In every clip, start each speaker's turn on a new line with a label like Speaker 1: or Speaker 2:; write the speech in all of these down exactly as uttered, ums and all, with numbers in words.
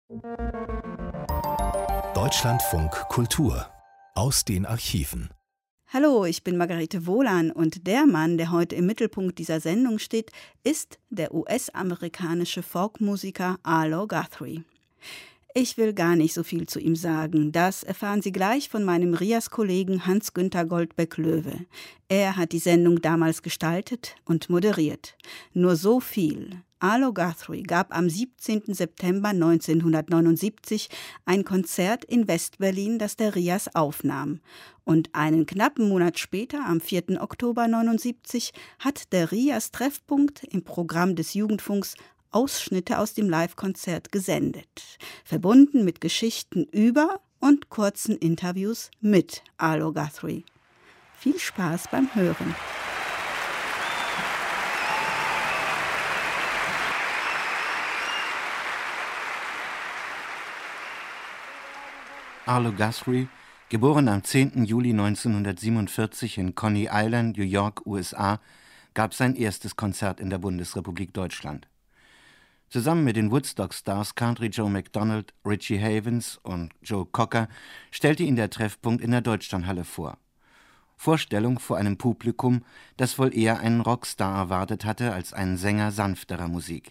Speaker 1: Deutschlandfunk Kultur aus den Archiven.
Speaker 2: Hallo, ich bin Margarete Wohlan und der Mann, der heute im Mittelpunkt dieser Sendung steht, ist der U S-amerikanische Folkmusiker Arlo Guthrie. Ich will gar nicht so viel zu ihm sagen. Das erfahren Sie gleich von meinem R I A S-Kollegen Hans-Günther Goldbeck-Löwe. Er hat die Sendung damals gestaltet und moderiert. Nur so viel. Arlo Guthrie gab am siebzehnten September neunzehnhundertneunundsiebzig ein Konzert in West-Berlin, das der R I A S aufnahm. Und einen knappen Monat später, am vierten Oktober neunundsiebzig, hat der R I A S-Treffpunkt im Programm des Jugendfunks Ausschnitte aus dem Live-Konzert gesendet, verbunden mit Geschichten über und kurzen Interviews mit Arlo Guthrie. Viel Spaß beim Hören.
Speaker 3: Arlo Guthrie, geboren am zehnten Juli neunzehnhundertsiebenundvierzig in Coney Island, New York, U S A, gab sein erstes Konzert in der Bundesrepublik Deutschland. Zusammen mit den Woodstock-Stars Country Joe McDonald, Richie Havens und Joe Cocker stellte ihn der Treffpunkt in der Deutschlandhalle vor. Vorstellung vor einem Publikum, das wohl eher einen Rockstar erwartet hatte als einen Sänger sanfterer Musik.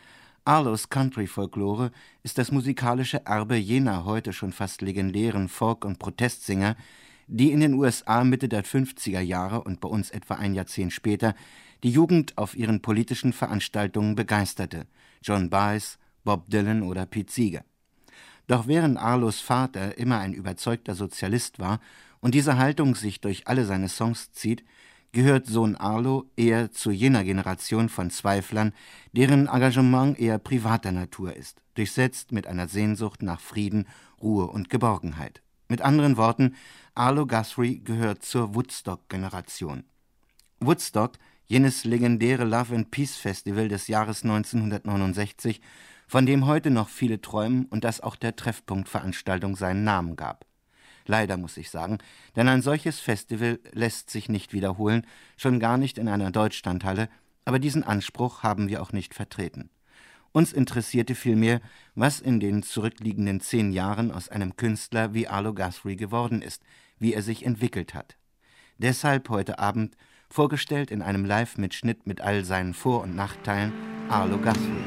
Speaker 3: Arlos Country-Folklore ist das musikalische Erbe jener heute schon fast legendären Folk- und Protestsänger, die in den U S A Mitte der fünfziger Jahre und bei uns etwa ein Jahrzehnt später die Jugend auf ihren politischen Veranstaltungen begeisterte: John Baez, Bob Dylan oder Pete Seeger. Doch während Arlos Vater immer ein überzeugter Sozialist war und diese Haltung sich durch alle seine Songs zieht, gehört Sohn Arlo eher zu jener Generation von Zweiflern, deren Engagement eher privater Natur ist, durchsetzt mit einer Sehnsucht nach Frieden, Ruhe und Geborgenheit. Mit anderen Worten, Arlo Guthrie gehört zur Woodstock-Generation. Woodstock, jenes legendäre Love-and-Peace-Festival des Jahres neunzehnhundertneunundsechzig, von dem heute noch viele träumen und das auch der Treffpunkt-Veranstaltung seinen Namen gab. Leider, muss ich sagen, denn ein solches Festival lässt sich nicht wiederholen, schon gar nicht in einer Deutschlandhalle, aber diesen Anspruch haben wir auch nicht vertreten. Uns interessierte vielmehr, was in den zurückliegenden zehn Jahren aus einem Künstler wie Arlo Guthrie geworden ist, wie er sich entwickelt hat. Deshalb heute Abend, vorgestellt in einem Live-Mitschnitt mit all seinen Vor- und Nachteilen, Arlo Guthrie.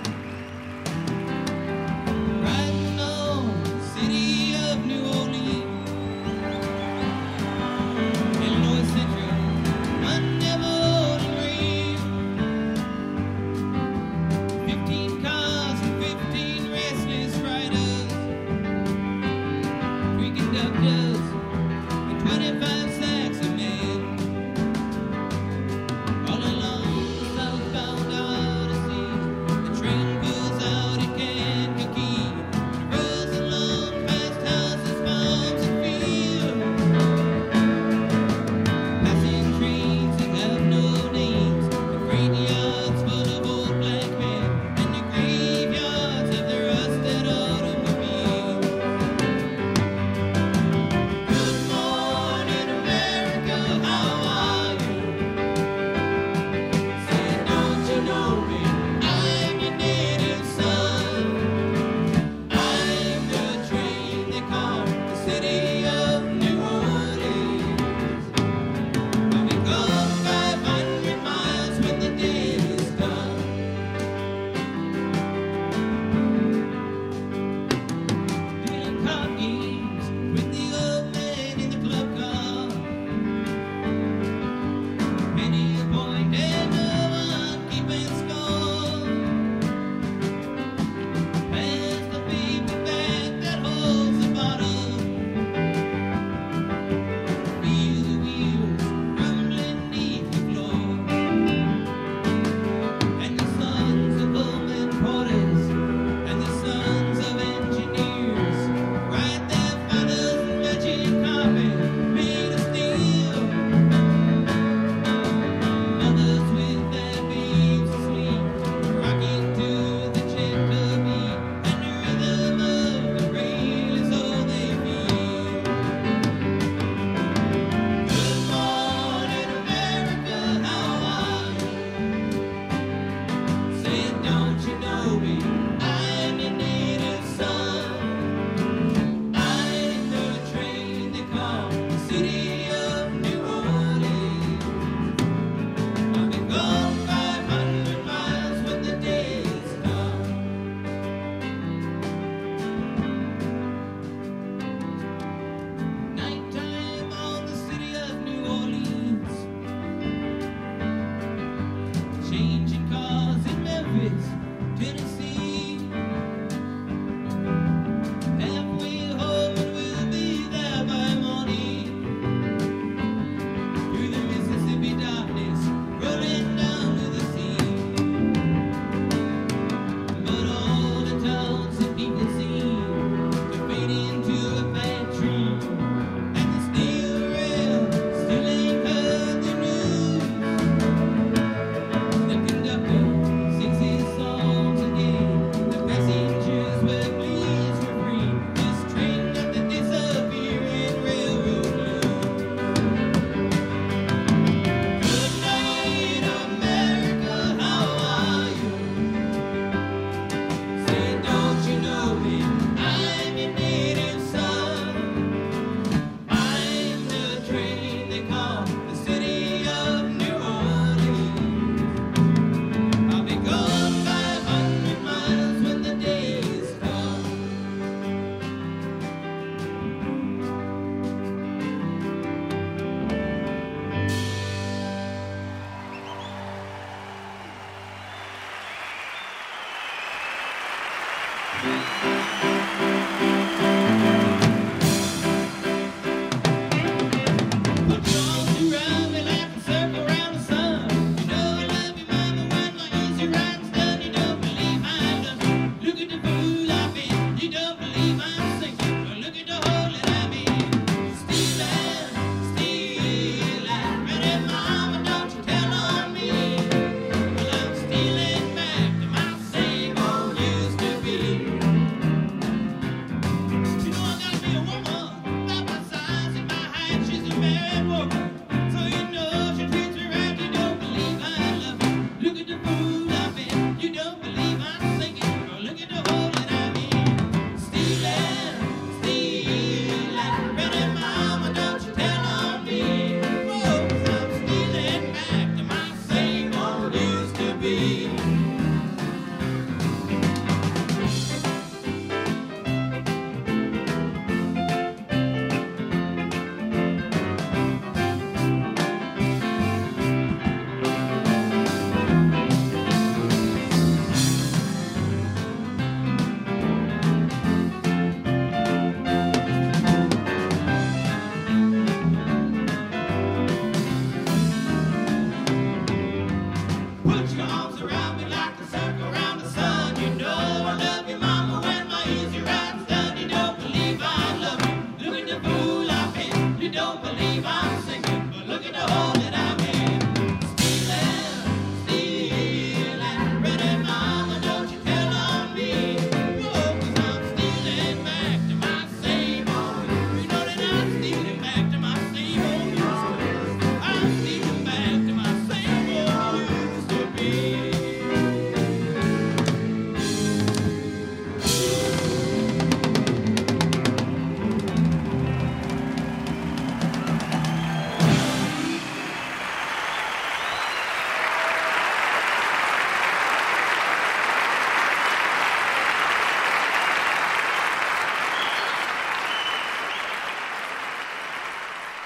Speaker 4: Train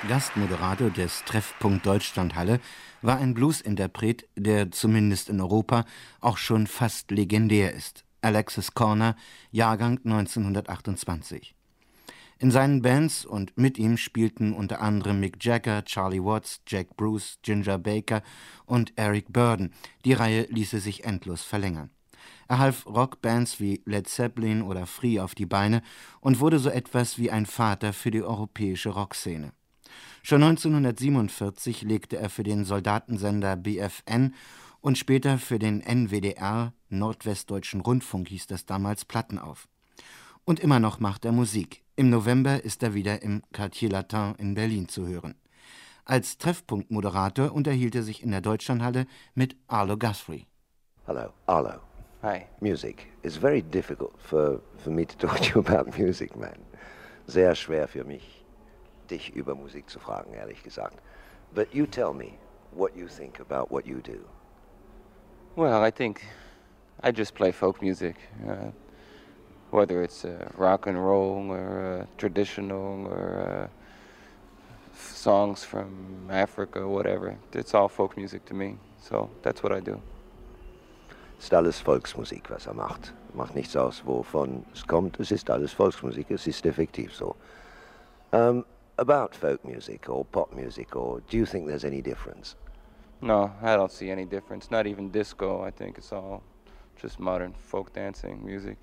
Speaker 3: Gastmoderator des Treffpunkt Deutschlandhalle war ein Bluesinterpret, der zumindest in Europa auch schon fast legendär ist. Alexis Korner, Jahrgang neunzehnhundertachtundzwanzig. In seinen Bands und mit ihm spielten unter anderem Mick Jagger, Charlie Watts, Jack Bruce, Ginger Baker und Eric Burdon. Die Reihe ließe sich endlos verlängern. Er half Rockbands wie Led Zeppelin oder Free auf die Beine und wurde so etwas wie ein Vater für die europäische Rockszene. Schon neunzehnhundertsiebenundvierzig legte er für den Soldatensender B F N und später für den N W D R, Nordwestdeutschen Rundfunk hieß das damals, Platten auf. Und immer noch macht er Musik. Im November ist er wieder im Quartier Latin in Berlin zu hören. Als Treffpunktmoderator unterhielt er sich in der Deutschlandhalle mit Arlo Guthrie.
Speaker 4: Hello, Arlo.
Speaker 5: Hi.
Speaker 4: Music. It's very difficult for, for me to talk to you about music, man. Sehr schwer für mich, dich über Musik zu fragen, ehrlich gesagt. But you tell me what you think about what you do.
Speaker 5: Well, I think I just play folk music, uh, whether it's uh, rock and roll or uh, traditional or uh, songs from Africa or whatever. It's all folk music to me, so that's what I do.
Speaker 4: Es ist alles Volksmusik, was er macht. Macht nichts aus, wovon es kommt. Es ist alles Volksmusik, es ist effektiv so. Um, about folk music or pop music, or do you think there's any difference?
Speaker 5: No, I don't see any difference. Not even disco. I think it's all just modern folk dancing music.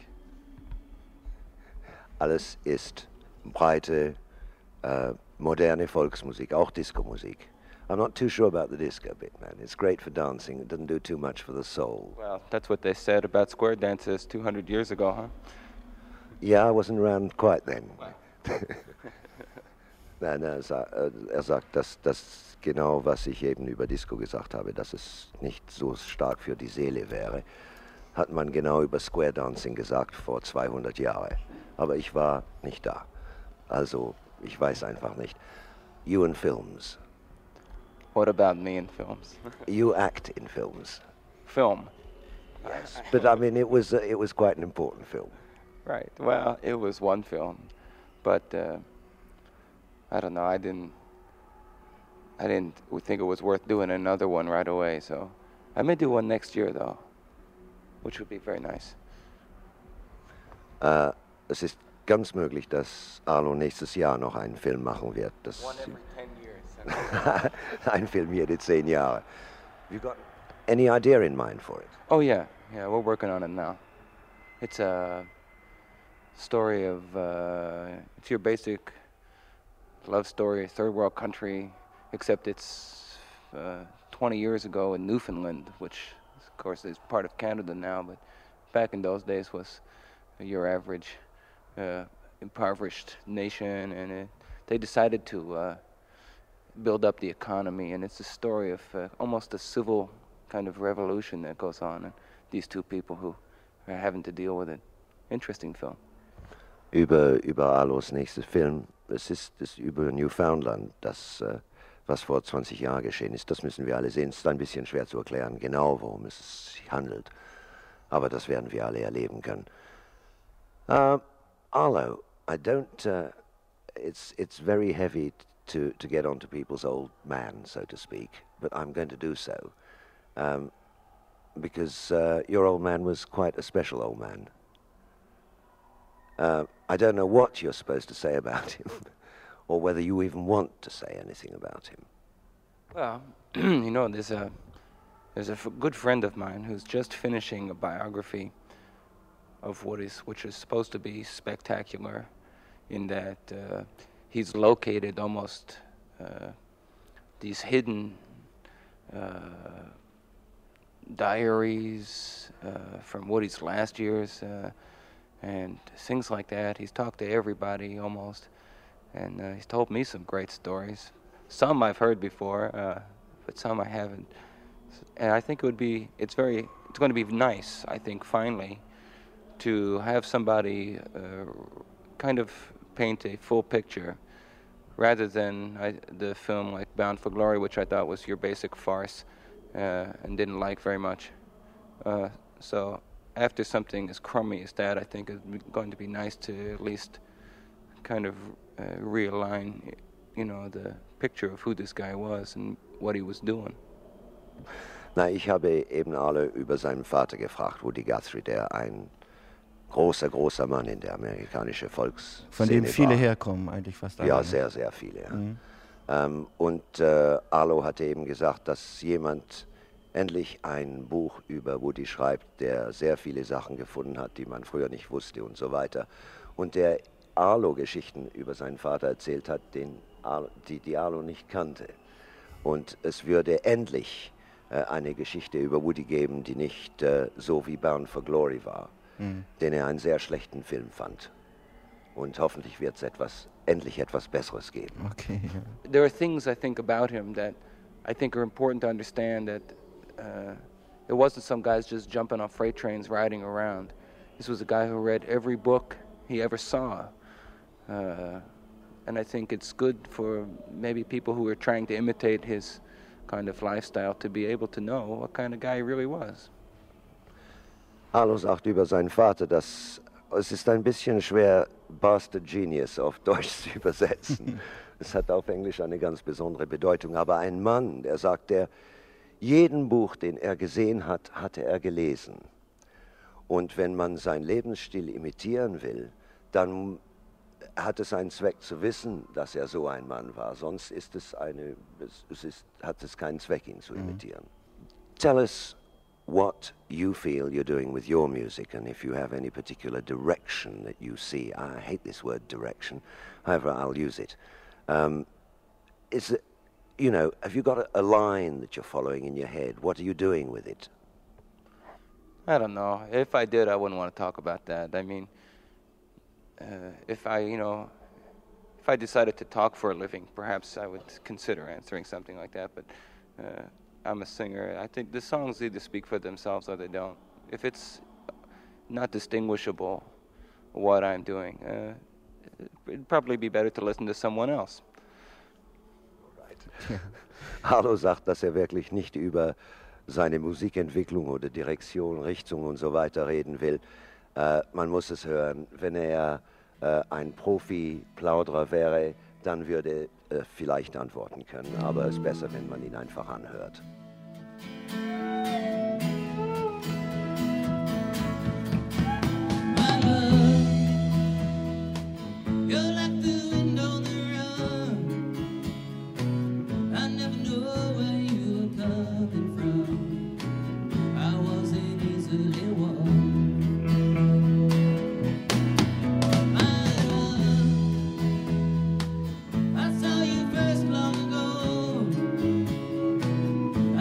Speaker 4: Alles ist breite, uh, moderne Volksmusik, auch Disco-Musik. I'm not too sure about the disco bit, man. It's great for dancing. It doesn't do too much for the soul.
Speaker 5: Well, that's what they said about square dances two hundred years ago, huh?
Speaker 4: Yeah, I wasn't around quite then. Nein, er sagt, er sagt dass das genau, was ich eben über Disco gesagt habe, dass es nicht so stark für die Seele wäre, hat man genau über Square Dancing gesagt vor zweihundert Jahren. Aber ich war nicht da. Also, ich weiß einfach nicht. You in films.
Speaker 5: What about me in films?
Speaker 4: You act in films.
Speaker 5: Film.
Speaker 4: Yes, but I mean, it was uh, it was quite an important film.
Speaker 5: Right. Well, it was one film, but uh, I don't know. I didn't. I didn't think it was worth doing another one right away. So I may do one next year, though, which would be very nice.
Speaker 4: Uh, es ist ganz möglich, dass Arlo nächstes Jahr noch einen Film machen wird. Das
Speaker 5: One every ten years.
Speaker 4: Ein Film jede zehn Jahre. Have you got any idea in mind for it?
Speaker 5: Oh yeah, yeah, we're working on it now. It's a story of uh, it's your basic love story, third world country, except it's uh, twenty years ago in Newfoundland, which of course is part of Canada now, but back in those days was your average uh, impoverished nation, and it, they decided to uh, build up the economy, and it's a story of uh, almost a civil kind of revolution that goes on, and these two people who are having to deal with it. Interesting film.
Speaker 4: Über, über Arlos nächstes Film, es ist es über Newfoundland, das, äh, was vor zwanzig Jahren geschehen ist. Das müssen wir alle sehen. Es ist ein bisschen schwer zu erklären, genau worum es sich handelt. Aber das werden wir alle erleben können. Uh, Arlo, I don't, uh, it's, it's very heavy to, to get onto people's old man, so to speak, but I'm going to do so. Um, because uh, your old man was quite a special old man. Uh, I don't know what you're supposed to say about him, or whether you even want to say anything about him.
Speaker 5: Well, you know, there's a there's a f- good friend of mine who's just finishing a biography of what is which is supposed to be spectacular, in that uh, he's located almost uh, these hidden uh, diaries uh, from Woody's last years. Uh, and things like that. He's talked to everybody almost, and uh, he's told me some great stories. Some I've heard before, uh, but some I haven't. And I think it would be, it's very, it's going to be nice, I think, finally, to have somebody uh, kind of paint a full picture, rather than I, the film like Bound for Glory, which I thought was your basic farce, uh, and didn't like very much. Uh, so after something as crummy as that, I think it's going to be nice to at least kind of uh, realign, you know, the picture of who this guy was and what he was doing.
Speaker 4: Na, ich habe eben alle über seinen Vater gefragt, Woody Guthrie, der ein großer, großer Mann in der amerikanischen Volksszene war.
Speaker 3: Von dem viele herkommen, eigentlich fast alle.
Speaker 4: Ja, sehr, sehr viele. Ja. Mhm. Ähm, und äh, Arlo hatte eben gesagt, dass jemand endlich ein Buch über Woody schreibt, der sehr viele Sachen gefunden hat, die man früher nicht wusste und so weiter. Und der Arlo Geschichten über seinen Vater erzählt hat, den Arlo, die, die Arlo nicht kannte. Und es würde endlich äh, eine Geschichte über Woody geben, die nicht äh, so wie Bound for Glory war, mhm. den er einen sehr schlechten Film fand. Und hoffentlich wird es etwas, endlich etwas Besseres geben.
Speaker 3: Okay.
Speaker 5: There are things I think about him that I think are important to understand, that uh, it wasn't some guys just jumping on freight trains riding around. This was a guy who read every book he ever saw. Uh, and I think it's good for maybe people who are trying to imitate his kind of lifestyle to be able to know what kind of guy he really was.
Speaker 4: Arlo sagt über seinen Vater, dass es ist ein bisschen schwer, Bastard Genius auf Deutsch zu übersetzen. Es hat auf Englisch eine ganz besondere Bedeutung. Aber ein Mann, der sagt, der jeden Buch, den er gesehen hat, hatte er gelesen. Und wenn man seinen Lebensstil imitieren will, dann hat es einen Zweck zu wissen, dass er so ein Mann war. Sonst ist es eine, es ist, hat es keinen Zweck, ihn zu imitieren. Mhm. Tell us what you feel you're doing with your music, and if you have any particular direction that you see. I hate this word direction, however I'll use it. Um, is it, you know, have you got a, a line that you're following in your head? What are you doing with it?
Speaker 5: I don't know. If I did, I wouldn't want to talk about that. I mean, uh, if I, you know, if I decided to talk for a living, perhaps I would consider answering something like that, but uh, I'm a singer. I think the songs either speak for themselves or they don't. If it's not distinguishable what I'm doing, uh, it'd probably be better to listen to someone else.
Speaker 4: Right. Arlo sagt, dass er wirklich nicht über seine Musikentwicklung oder Direktion, Richtung und so weiter reden will. Äh, man muss es hören. Wenn er äh, ein Profi-Plauderer wäre, dann würde er vielleicht antworten können. Aber es ist besser, wenn man ihn einfach anhört.
Speaker 6: I saw you first long ago.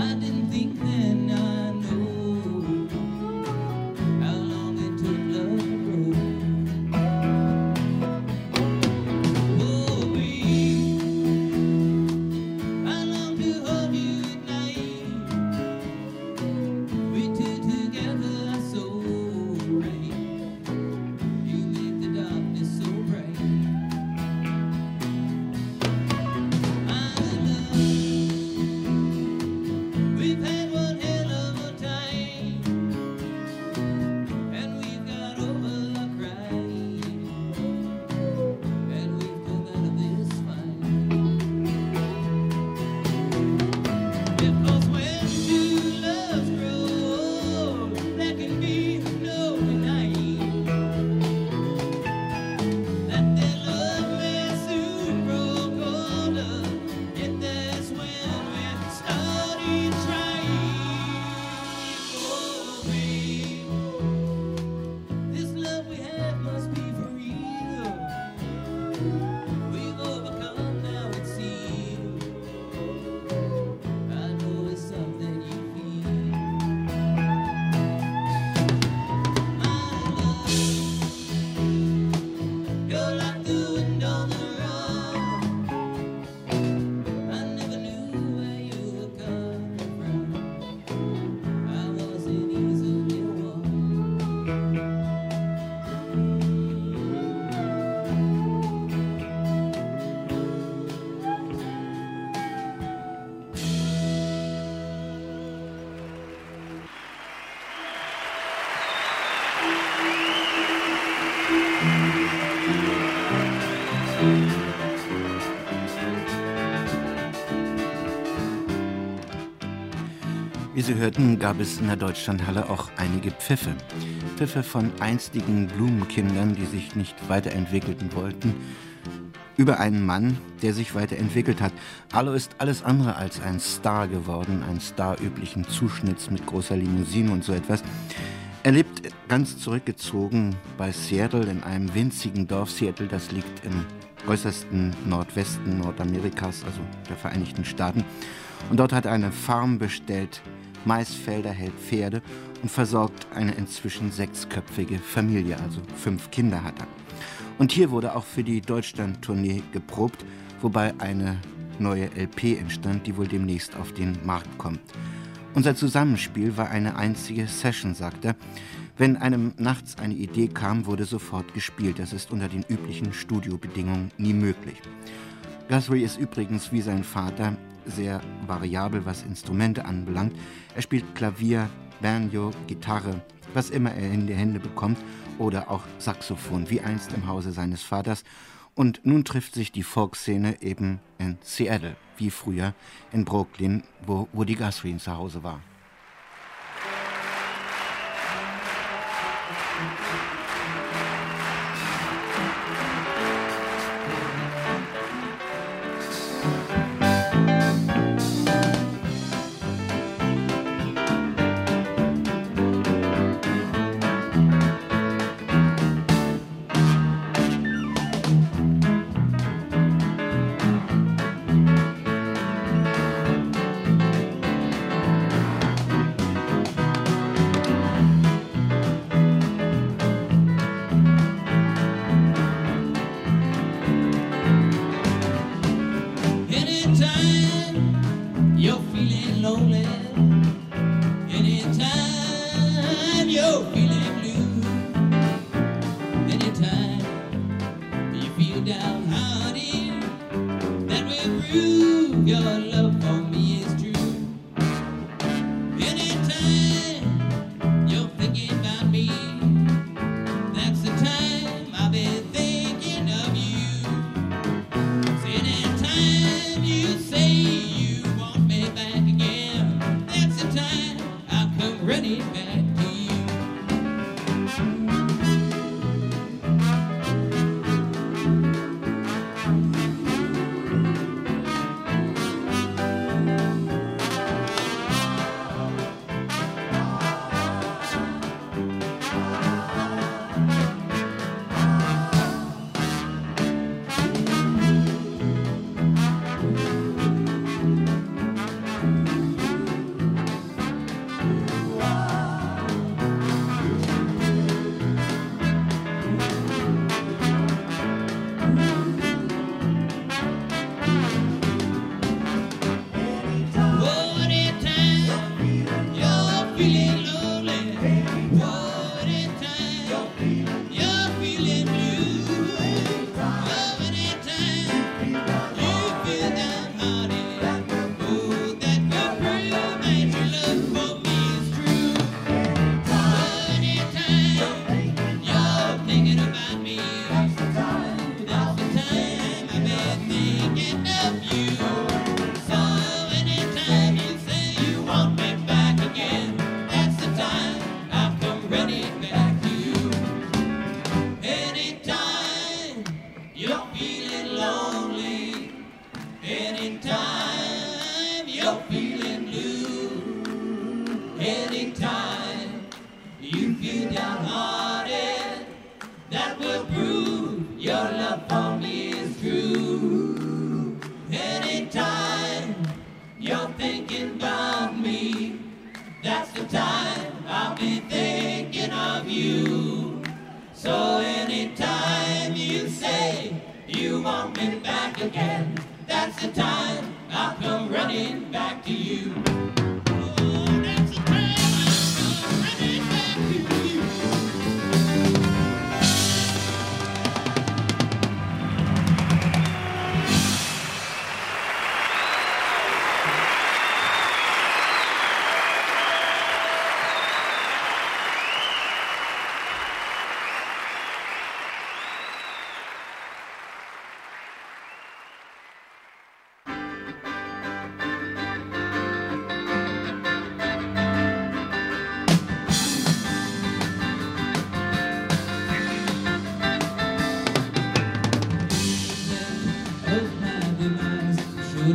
Speaker 3: Sie hörten, gab es in der Deutschlandhalle auch einige Pfiffe. Pfiffe von einstigen Blumenkindern, die sich nicht weiterentwickeln wollten, über einen Mann, der sich weiterentwickelt hat. Arlo ist alles andere als ein Star geworden, ein Star üblichen Zuschnitts mit großer Limousine und so etwas. Er lebt ganz zurückgezogen bei Seattle, in einem winzigen Dorf. Seattle, das liegt im äußersten Nordwesten Nordamerikas, also der Vereinigten Staaten. Und dort hat er eine Farm bestellt, Maisfelder, hält Pferde und versorgt eine inzwischen sechsköpfige Familie, also fünf Kinder hat er. Und hier wurde auch für die Deutschland-Tournee geprobt, wobei eine neue L P entstand, die wohl demnächst auf den Markt kommt. Unser Zusammenspiel war eine einzige Session, sagt er. Wenn einem nachts eine Idee kam, wurde sofort gespielt. Das ist unter den üblichen Studiobedingungen nie möglich. Guthrie ist übrigens wie sein Vater sehr variabel, was Instrumente anbelangt. Er spielt Klavier, Banjo, Gitarre, was immer er in die Hände bekommt, oder auch Saxophon, wie einst im Hause seines Vaters. Und nun trifft sich die Folkszene eben in Seattle, wie früher in Brooklyn, wo Woody Guthrie zu Hause war.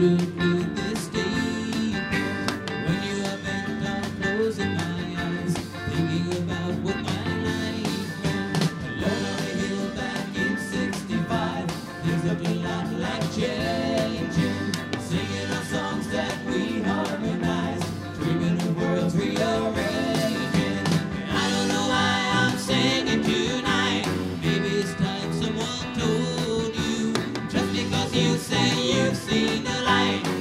Speaker 6: You say you've seen the light.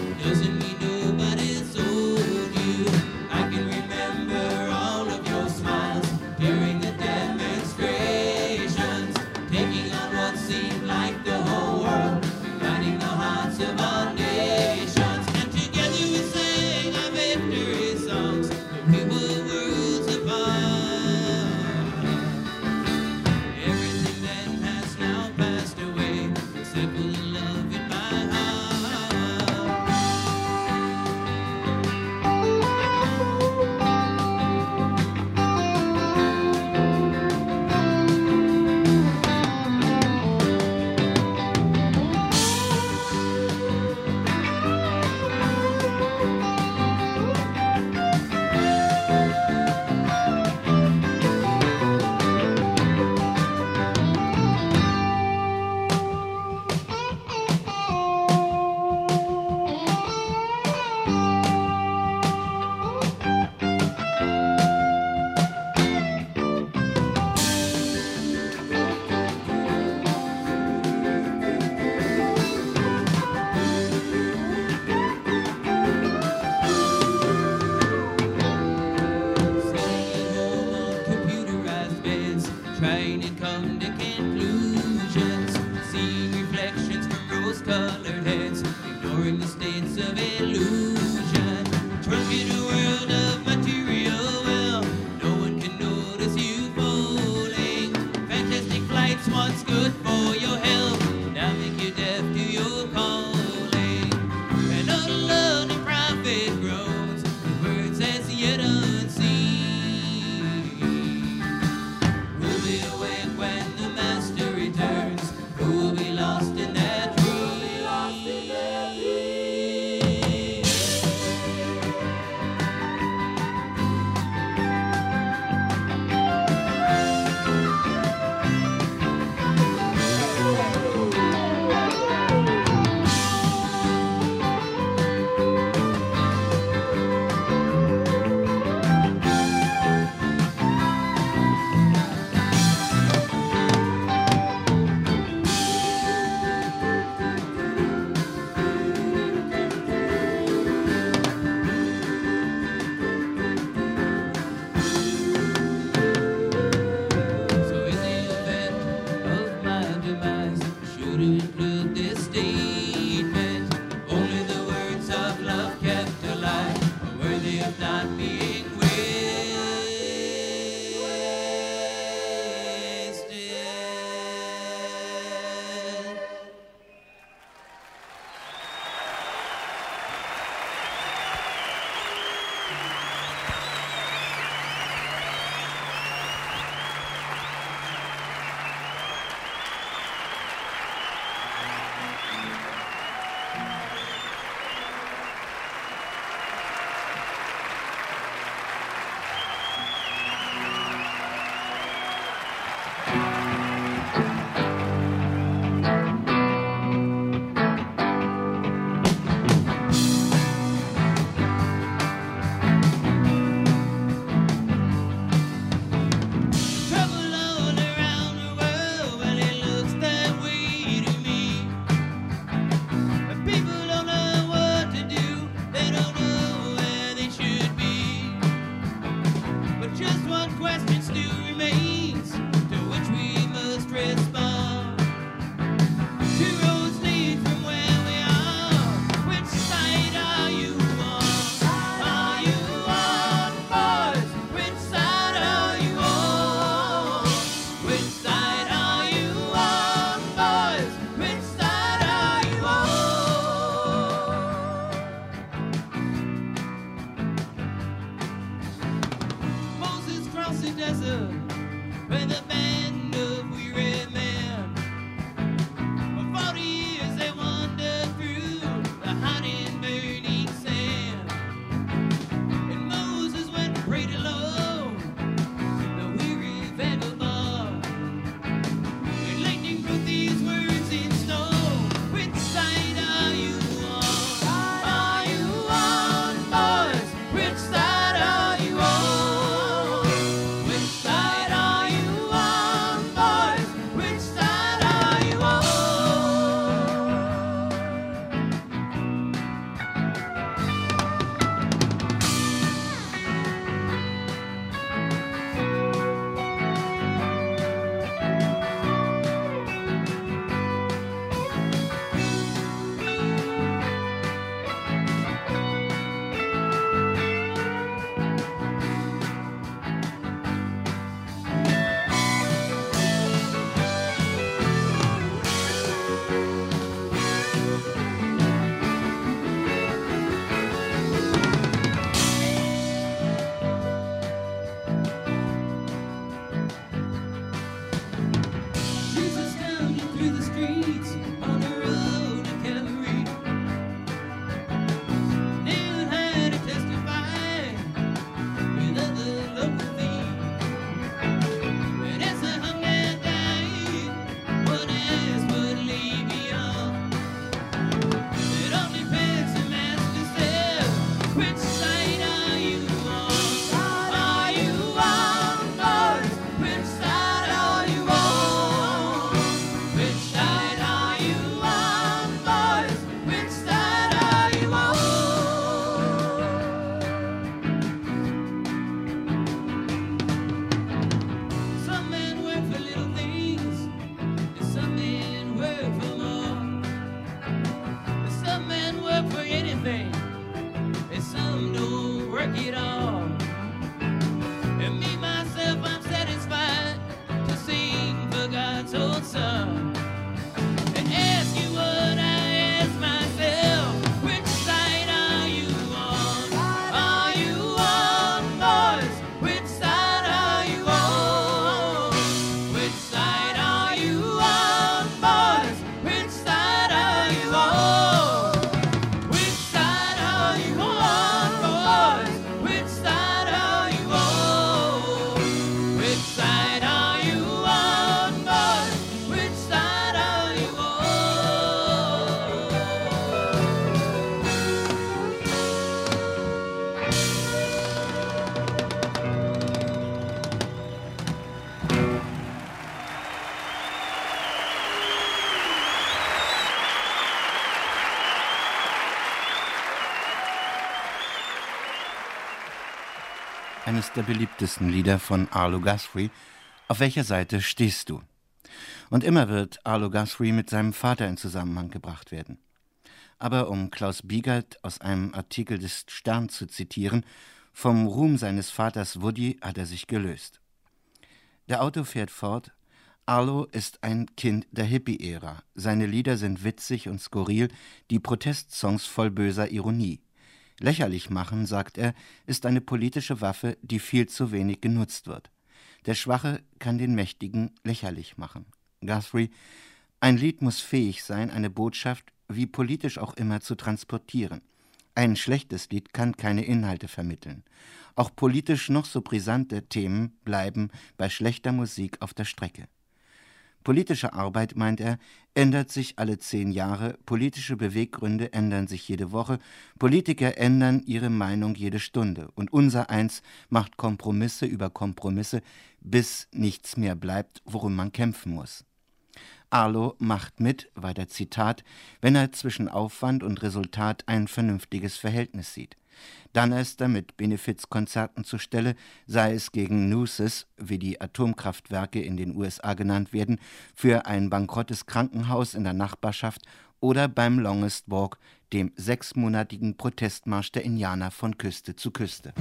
Speaker 3: eines der beliebtesten Lieder von Arlo Guthrie. Auf welcher Seite stehst du? Und immer wird Arlo Guthrie mit seinem Vater in Zusammenhang gebracht werden. Aber um Klaus Biegert aus einem Artikel des Stern zu zitieren, vom Ruhm seines Vaters Woody hat er sich gelöst. Der Autor fährt fort: Arlo ist ein Kind der Hippie-Ära. Seine Lieder sind witzig und skurril, die Protestsongs voll böser Ironie. Lächerlich machen, sagt er, ist eine politische Waffe, die viel zu wenig genutzt wird. Der Schwache kann den Mächtigen lächerlich machen. Guthrie: Ein Lied muss fähig sein, eine Botschaft, wie politisch auch immer, zu transportieren. Ein schlechtes Lied kann keine Inhalte vermitteln. Auch politisch noch so brisante Themen bleiben bei schlechter Musik auf der Strecke. Politische Arbeit, meint er, ändert sich alle zehn Jahre, politische Beweggründe ändern sich jede Woche, Politiker ändern ihre Meinung jede Stunde und unsereins macht Kompromisse über Kompromisse, bis nichts mehr bleibt, worum man kämpfen muss. Arlo macht mit, weiter Zitat, wenn er zwischen Aufwand und Resultat ein vernünftiges Verhältnis sieht. Dann ist er mit Benefizkonzerten zur Stelle, sei es gegen Nooses, wie die Atomkraftwerke in den U S A genannt werden, für ein bankrottes Krankenhaus in der Nachbarschaft oder beim Longest Walk, dem sechsmonatigen Protestmarsch der Indianer von Küste zu Küste.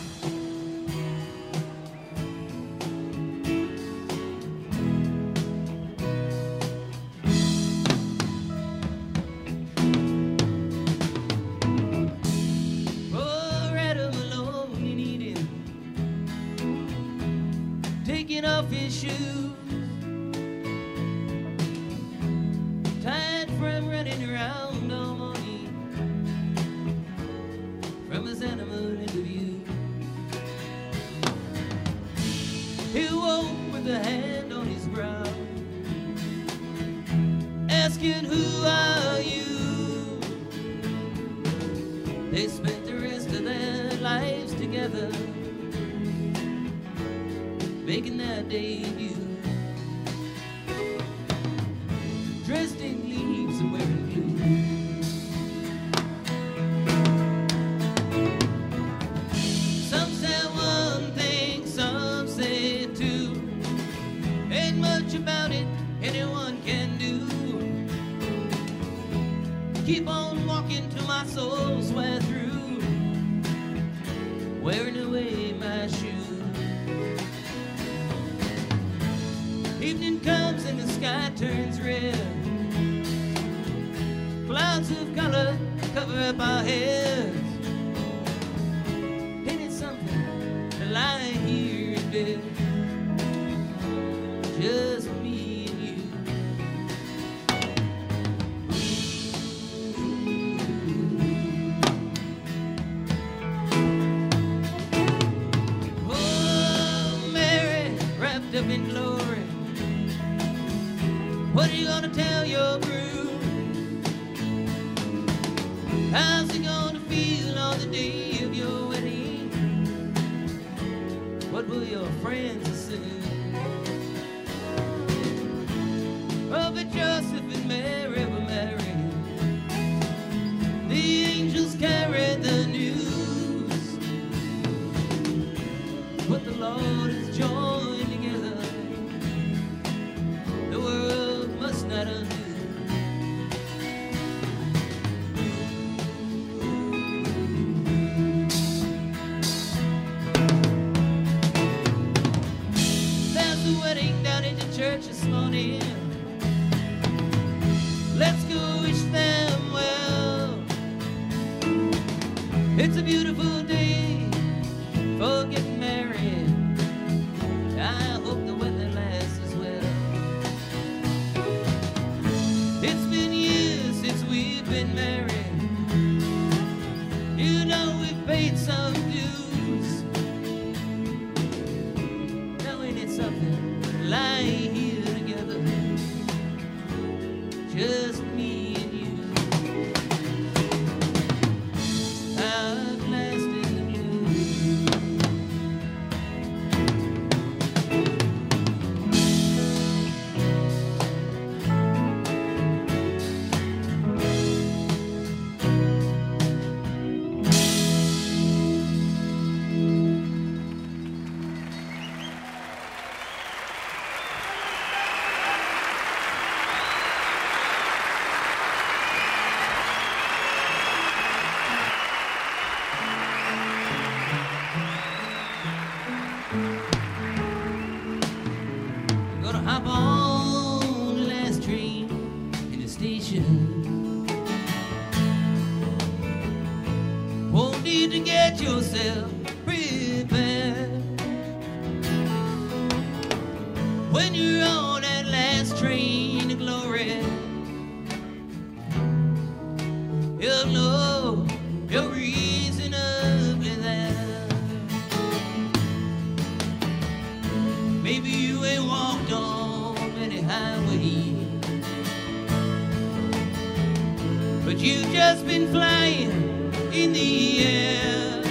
Speaker 6: Off his shoes, tired from running around all morning, from his animal interview. He woke with a hand on his brow, asking, who are you? They spent the rest of their lives together, making their debut, dressed in leaves and wearing blue. Some say one thing, some say two. Ain't much about it anyone can do. Keep on walking till my soul swear through, wearing away my shoes. Evening comes and the sky turns red. Clouds of color cover up our heads. Ain't it something to lie here in bed, just me and you? Oh, Mary, wrapped up in glory, what are you gonna tell your brood? How's it gonna feel on the day of your wedding? What will your friends assume? Oh, but Joseph and Mary were married. The angels carried the news. What the Lord has joined together, the world must not undo. There's a wedding down in the church this morning. Let's go wish them well. It's a beautiful day for getting married. I hope the weather lasts as well. It's been years since we've been married. You know we've paid some dues. Now ain't it something to lie here together, just me and you? Out last in the blue. get yourself prepared. When you're on that last train to glory, you'll know you're reasonably there. Maybe you ain't walked on many highways, but you've just been flying in the air.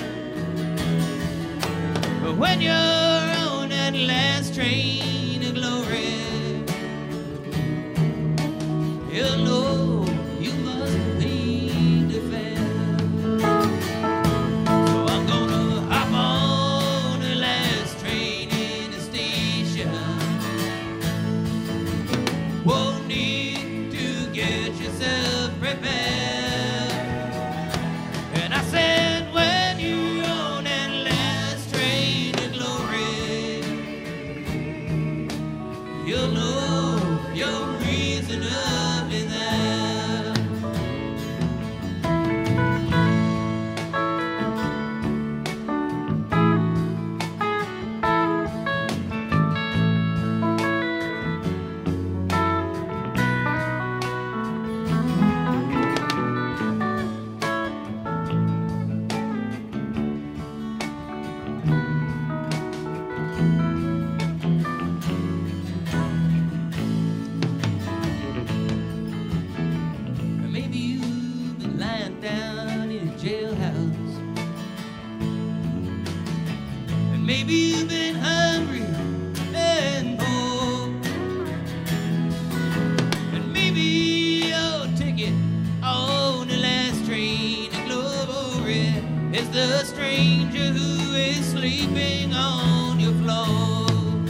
Speaker 6: But when you're on that last train of glory, you'll know you must have paid the fare. So I'm gonna hop on the last train in the station. Won't need to get yourself prepared. And I said, when you're on that last train to glory, you'll know you're reasonably there. Or maybe you've been lying down in a jailhouse, and maybe you've been hungry and poor, and maybe your ticket on the last train to glory is the stranger who is sleeping on your floor.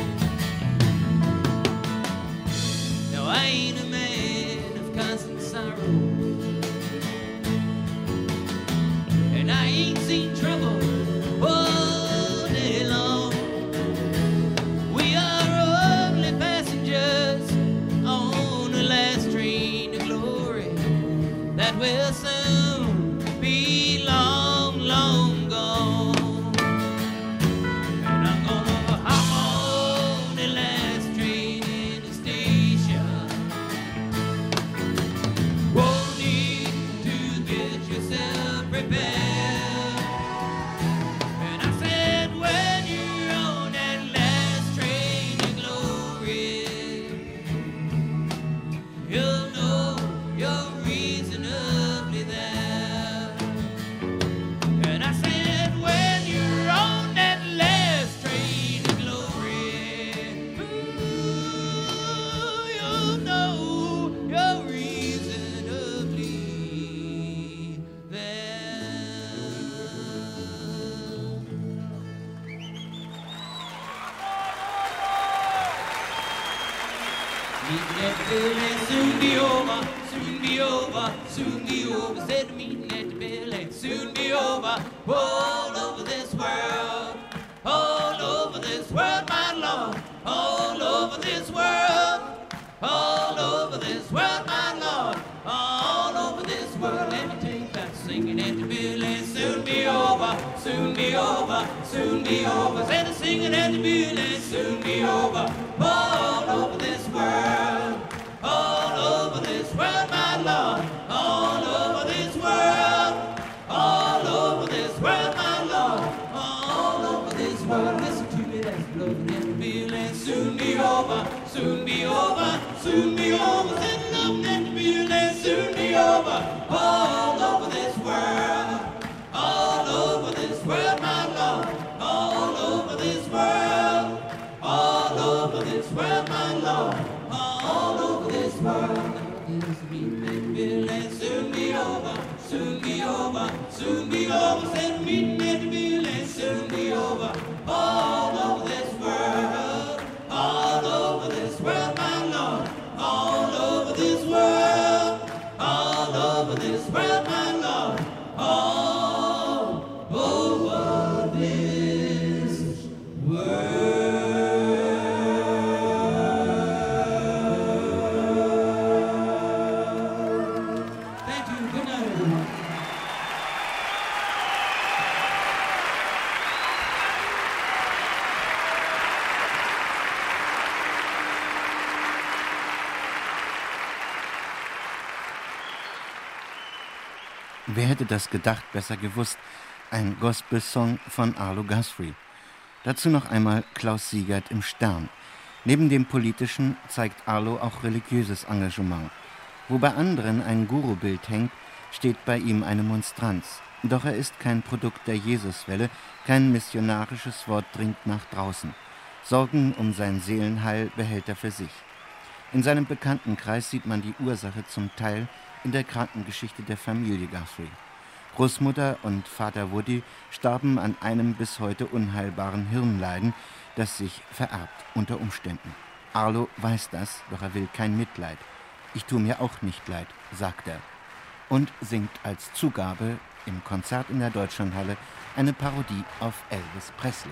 Speaker 6: Now I ain't a man of constant sorrow, and I ain't seen trouble all day long. We are only passengers on the last train to glory that will soon be long, long gone. And I'm gonna hop on the last train in the station. Won't need to get yourself prepared. And I said, when you're on that last train to glory, you'll know you're reasonably there. And I said, when you're on that last train to glory, ooh, you'll know you're reasonably there. Meeting at the building, soon be over, soon be over, soon be over. Said the meeting at the building, soon be over. All over this world, all over this world, my Lord. All over this world, all over this world, my Lord. All over this world, let me take that singing at the building, soon be over, soon be over, soon be over. Said the singing at the building, soon be over. All over this world, all over this world, my Lord. All over this world, all over this world, my Lord. All over this world, listen to me, that's blowing at the building, soon be over, soon be over, soon be over. Said loving at the building, soon be over. All over this world, all over this world, my Lord. All over this world, all over this world, my Lord. All over this world, this meeting at the building, soon be over, soon be over, soon be over. Said meeting at the building, soon be over. All over this world, all over this world, my Lord. All over this world, all over this world, my Lord. All over this world. Thank you. Good night, everyone.
Speaker 3: Wer hätte das gedacht, besser gewusst? Ein Gospel-Song von Arlo Guthrie. Dazu noch einmal Klaus Siegert im Stern. Neben dem politischen zeigt Arlo auch religiöses Engagement. Wo bei anderen ein Guru-Bild hängt, steht bei ihm eine Monstranz. Doch er ist kein Produkt der Jesuswelle, kein missionarisches Wort dringt nach draußen. Sorgen um sein Seelenheil behält er für sich. In seinem Bekanntenkreis sieht man die Ursache zum Teil in der Krankengeschichte der Familie Guthrie. Großmutter und Vater Woody starben an einem bis heute unheilbaren Hirnleiden, das sich vererbt unter Umständen. Arlo weiß das, doch er will kein Mitleid. Ich tue mir auch nicht leid, sagt er. Und singt als Zugabe im Konzert in der Deutschlandhalle eine Parodie auf Elvis Presley.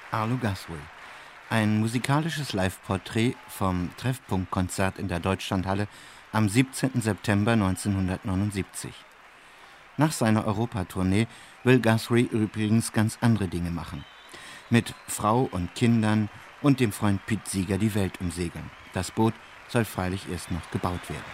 Speaker 3: Arlo Guthrie. Ein musikalisches Live-Porträt vom Treffpunktkonzert in der Deutschlandhalle am siebzehnten September neunzehnhundertneunundsiebzig. Nach seiner Europatournee will Guthrie übrigens ganz andere Dinge machen. Mit Frau und Kindern und dem Freund Pete Seeger die Welt umsegeln. Das Boot soll freilich erst noch gebaut werden.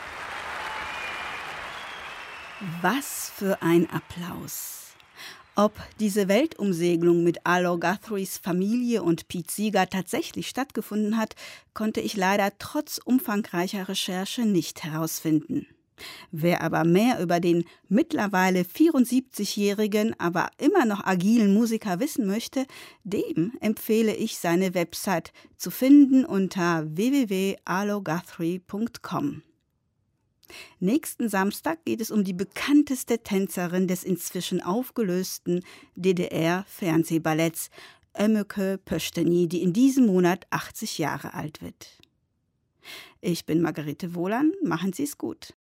Speaker 2: Was für ein Applaus! Ob diese Weltumsegelung mit Arlo Guthries Familie und Pete Seeger tatsächlich stattgefunden hat, konnte ich leider trotz umfangreicher Recherche nicht herausfinden. Wer aber mehr über den mittlerweile vierundsiebzigjährigen, aber immer noch agilen Musiker wissen möchte, dem empfehle ich seine Website zu finden unter w w w punkt arlo guthrie punkt com. Nächsten Samstag geht es um die bekannteste Tänzerin des inzwischen aufgelösten D D R-Fernsehballetts, Ömeke Pösteny, die in diesem Monat achtzig Jahre alt wird. Ich bin Margarete Wohlan, machen Sie es gut.